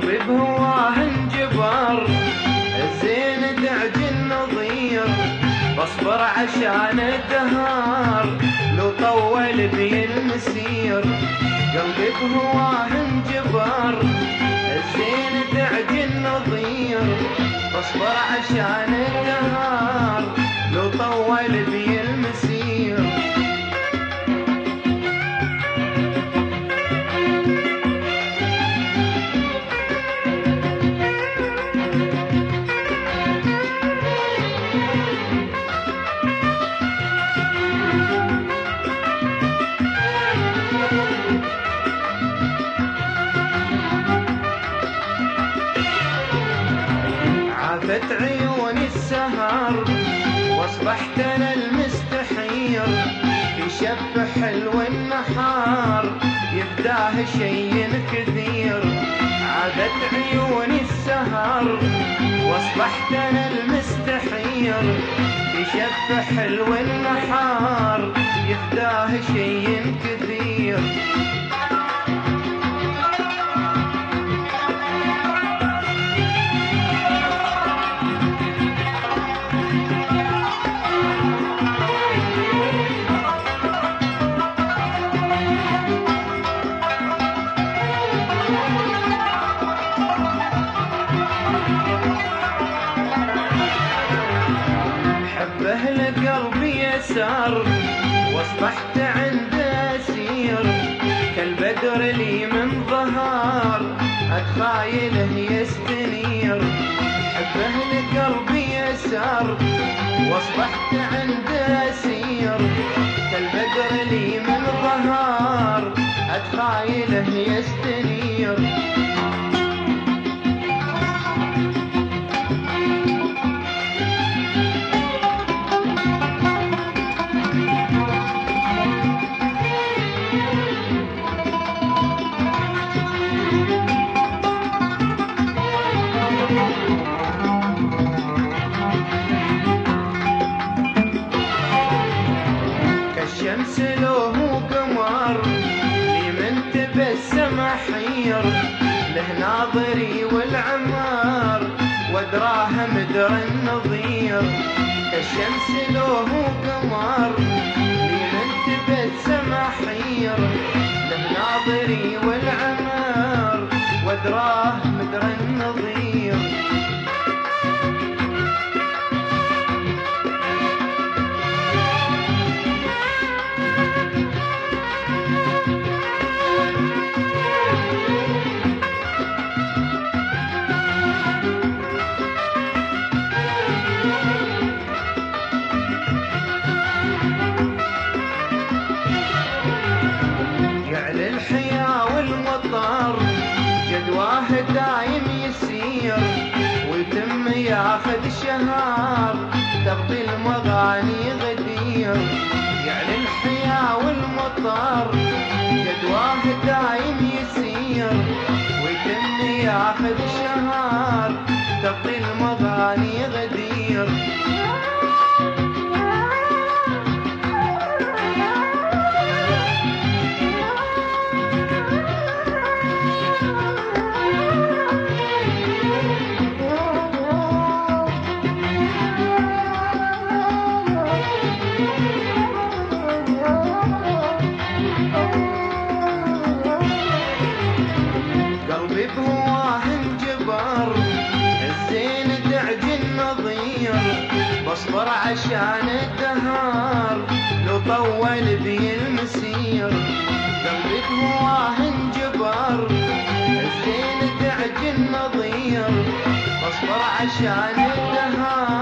قلبي بهواه انجبر، الزين دعج النظير، بصبر عشان الدهار لو طول بي المسير. قلبي بهواه انجبر، الزين دعج النظير، بصبر عشان الدهار لو طول بي المسير. عافت عيوني السهر واصبحت انا المستحير، في شب حلو النهار يفداه شي كثير. عافت عيوني السهر واصبحت انا المستحير، في شب حلو النهار يفداه شي كثير. قلبي يسار واصبحت عنده اسير، كالبدر لي من ظهر اتخايله يستنير. حبه لقلبي يسار واصبحت عنده اسير، كالبدر لي من ظهر اتخايله يستنير. الشمس له قمر لمن تبسم حير، له ناظري والعمار ودراه مدر النظير. الشمس له قمر لمن تبسم حير، له ناظري والعمار ودراه مدر النظير. الحياة والمطر جدواه دايم يسير، ويتم ياخذ شهر تغطي المغاني غدير. يعني الحياة والمطر جدواه دايم يسير، ويتم ياخذ شهر تغطي المغاني غدير. قلبي بهواه انجبر، الزين دعج النظير، بصبر عشان الدهار لو طول بي المسير. قلبي بهواه انجبر، الزين دعج النظير، بصبر عشان الدهار